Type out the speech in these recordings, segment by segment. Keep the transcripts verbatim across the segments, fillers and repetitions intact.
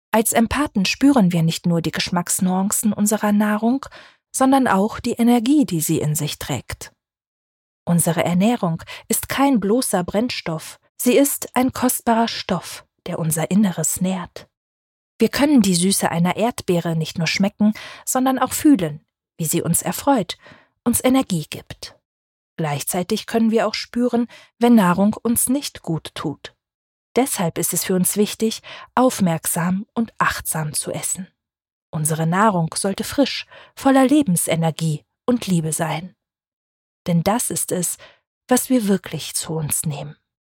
Als Empathen spüren wir nicht nur die Geschmacksnuancen unserer Nahrung, sondern auch die Energie, die sie in sich trägt. Unsere Ernährung ist kein bloßer Brennstoff, sie ist ein kostbarer Stoff, der unser Inneres nährt. Wir können die Süße einer Erdbeere nicht nur schmecken, sondern auch fühlen, wie sie uns erfreut, uns Energie gibt. Gleichzeitig können wir auch spüren, wenn Nahrung uns nicht gut tut. Deshalb ist es für uns wichtig, aufmerksam und achtsam zu essen. Unsere Nahrung sollte frisch, voller Lebensenergie und Liebe sein. Denn das ist es, was wir wirklich zu uns nehmen.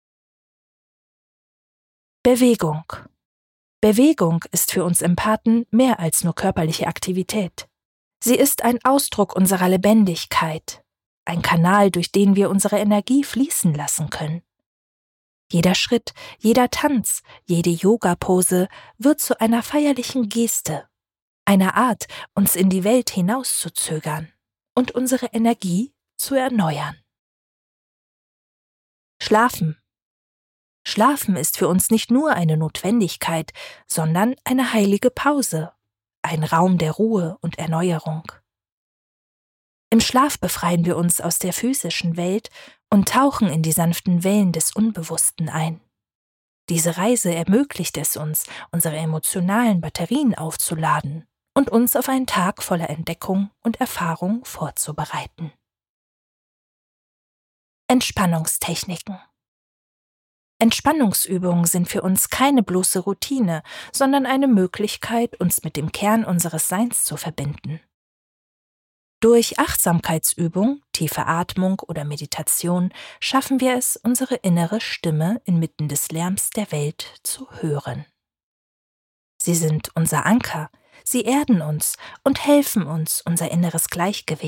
Bewegung. Bewegung ist für uns Empathen mehr als nur körperliche Aktivität. Sie ist ein Ausdruck unserer Lebendigkeit, ein Kanal, durch den wir unsere Energie fließen lassen können. Jeder Schritt, jeder Tanz, jede Yoga-Pose wird zu einer feierlichen Geste, einer Art, uns in die Welt hinauszuzögern und unsere Energie zu erneuern. Schlafen. Schlafen ist für uns nicht nur eine Notwendigkeit, sondern eine heilige Pause, ein Raum der Ruhe und Erneuerung. Im Schlaf befreien wir uns aus der physischen Welt und tauchen in die sanften Wellen des Unbewussten ein. Diese Reise ermöglicht es uns, unsere emotionalen Batterien aufzuladen und uns auf einen Tag voller Entdeckung und Erfahrung vorzubereiten. Entspannungstechniken. Entspannungsübungen sind für uns keine bloße Routine, sondern eine Möglichkeit, uns mit dem Kern unseres Seins zu verbinden. Durch Achtsamkeitsübung, tiefe Atmung oder Meditation schaffen wir es, unsere innere Stimme inmitten des Lärms der Welt zu hören. Sie sind unser Anker, sie erden uns und helfen uns, unser inneres Gleichgewicht